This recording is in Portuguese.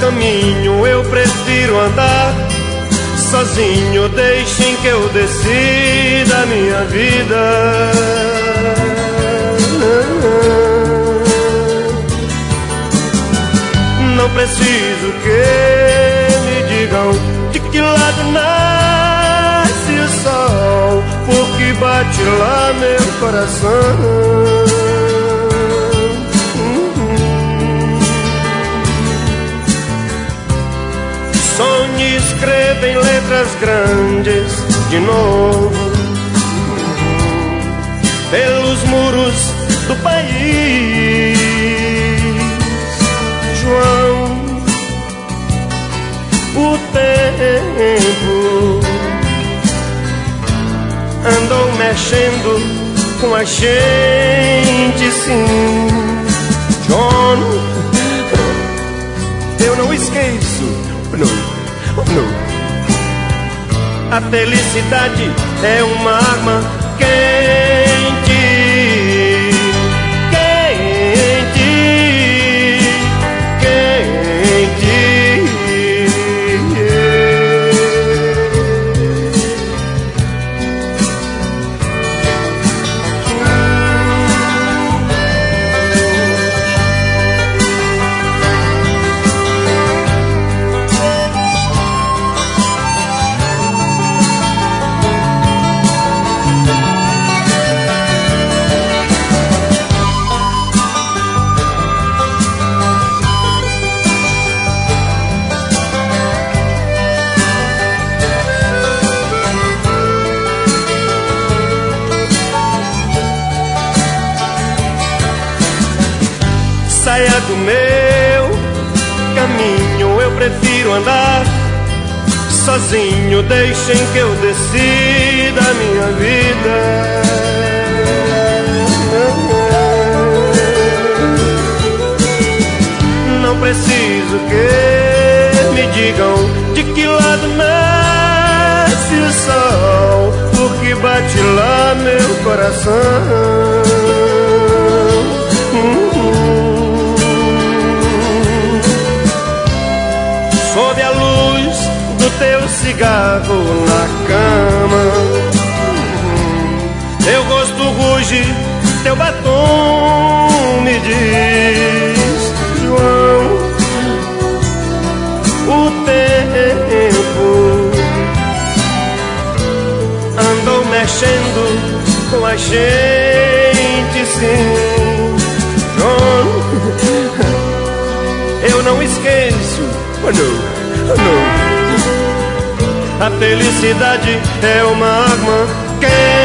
caminho eu prefiro andar sozinho, deixem que eu decida a minha vida. Não preciso que me digam de que lado nasce o sol, porque bate lá meu coração. Sonhe, escreva em letras grandes de novo pelos muros do país. João, o tempo andou mexendo com a gente, sim. John, eu não esqueço. Não, não. A felicidade é uma arma quente, quente, quente. Saia do meu caminho, eu prefiro andar sozinho, deixem que eu decida a minha vida. Não preciso que me digam de que lado nasce o sol, porque bate lá meu coração. Sob a luz do teu cigarro na cama, teu rosto ruge, teu batom me diz: João, o tempo andou mexendo com a gente, sim. João, eu não esqueço. Oh no, oh no. A felicidade é uma arma que